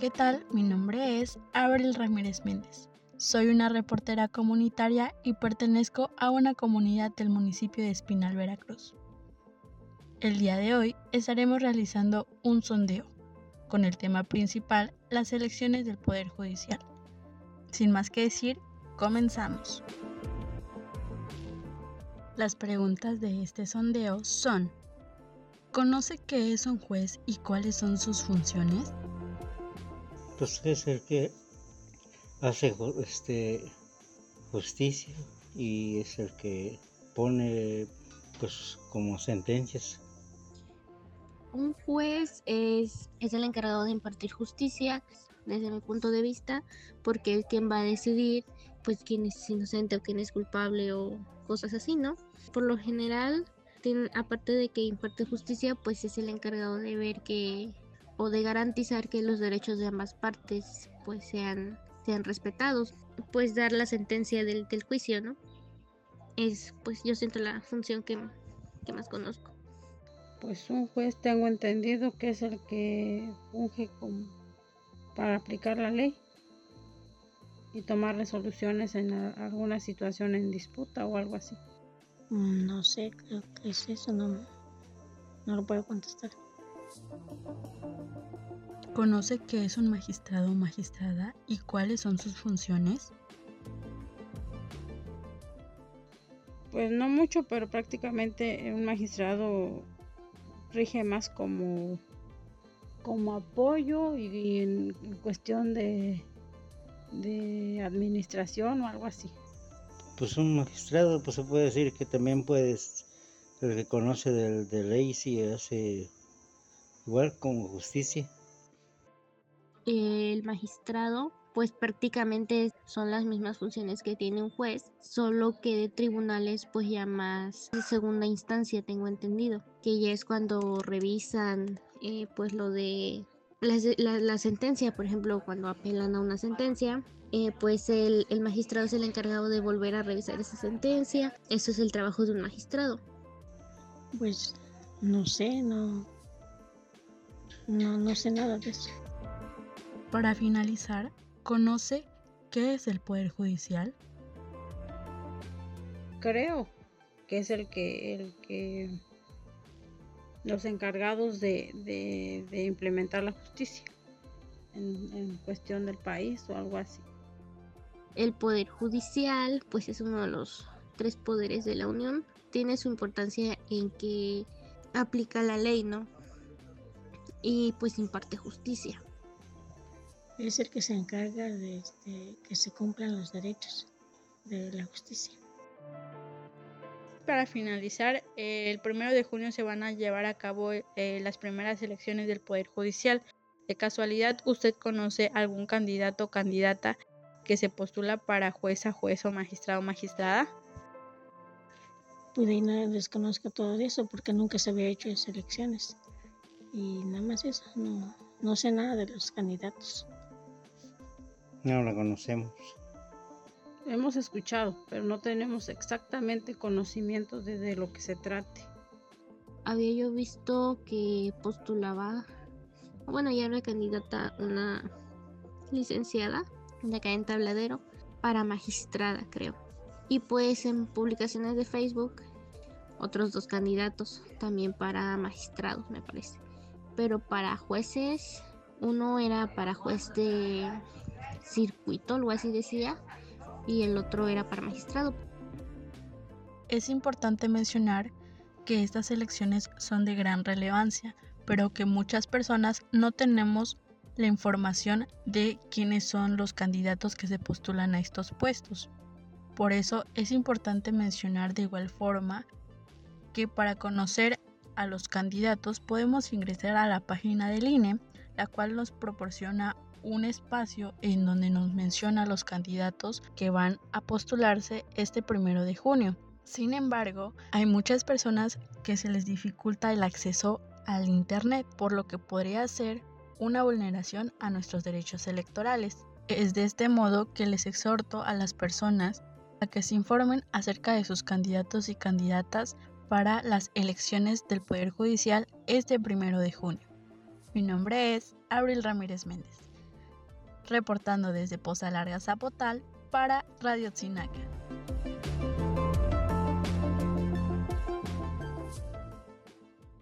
¿qué tal? Mi nombre es Abril Ramírez Méndez. Soy una reportera comunitaria y pertenezco a una comunidad del municipio de Espinal, Veracruz. El día de hoy estaremos realizando un sondeo con el tema principal, las elecciones del Poder Judicial. Sin más que decir, comenzamos. Las preguntas de este sondeo son: ¿conoce qué es un juez y cuáles son sus funciones? Pues es el que hace justicia y es el que pone pues como sentencias. Un juez es el encargado de impartir justicia, desde mi punto de vista, porque es quien va a decidir pues quién es inocente o quién es culpable o cosas así, ¿no? Por lo general, aparte de que imparte justicia, pues es el encargado de ver o de garantizar que los derechos de ambas partes pues sean respetados, pues dar la sentencia del juicio, ¿no? Es pues yo siento la función que más conozco. Pues un juez tengo entendido que es el que funge para aplicar la ley y tomar resoluciones en alguna situación en disputa o algo así. No sé, creo que es eso, no lo puedo contestar. ¿Conoce qué es un magistrado o magistrada y cuáles son sus funciones? Pues no mucho, pero prácticamente un magistrado rige más como apoyo y en cuestión de administración o algo así. Pues un magistrado, pues se puede decir que también puedes, el que conoce de leyes y hace igual como justicia. El magistrado, pues prácticamente son las mismas funciones que tiene un juez, solo que de tribunales pues ya más de segunda instancia, tengo entendido, que ya es cuando revisan pues lo de la sentencia, por ejemplo, cuando apelan a una sentencia, pues el magistrado es el encargado de volver a revisar esa sentencia. Eso es el trabajo de un magistrado. Pues no sé, no sé nada de eso. Para finalizar, ¿conoce qué es el Poder Judicial? Creo que es el que los encargados de implementar la justicia en cuestión del país o algo así. El Poder Judicial, pues es uno de los 3 poderes de la Unión. Tiene su importancia en que aplica la ley, ¿no? Y pues imparte justicia. Es el que se encarga de que se cumplan los derechos de la justicia. Para finalizar, el 1 de junio se van a llevar a cabo las primeras elecciones del Poder Judicial. ¿De casualidad usted conoce algún candidato o candidata que se postula para juez o magistrado o magistrada? Pues ahí no desconozco todo eso porque nunca se había hecho esas elecciones. Y nada más eso, no sé nada de los candidatos. No la conocemos. Hemos escuchado, pero no tenemos exactamente conocimiento de lo que se trate. Había yo visto que postulaba, bueno, ya era candidata una licenciada de acá en Tabladero para magistrada, creo. Y pues en publicaciones de Facebook, otros 2 candidatos también para magistrados, me parece. Pero para jueces, uno era para juez de circuito, algo así decía, y el otro era para magistrado. Es importante mencionar que estas elecciones son de gran relevancia, pero que muchas personas no tenemos la información de quiénes son los candidatos que se postulan a estos puestos. Por eso es importante mencionar de igual forma que para conocer a los candidatos podemos ingresar a la página del INE, la cual nos proporciona un espacio en donde nos menciona los candidatos que van a postularse este 1 de junio. Sin embargo, hay muchas personas que se les dificulta el acceso al internet, por lo que podría ser una vulneración a nuestros derechos electorales. Es de este modo que les exhorto a las personas a que se informen acerca de sus candidatos y candidatas para las elecciones del Poder Judicial este 1 de junio. Mi nombre es Abril Ramírez Méndez. reportando desde Poza Larga, Zapotal, para Radio Tzinaca.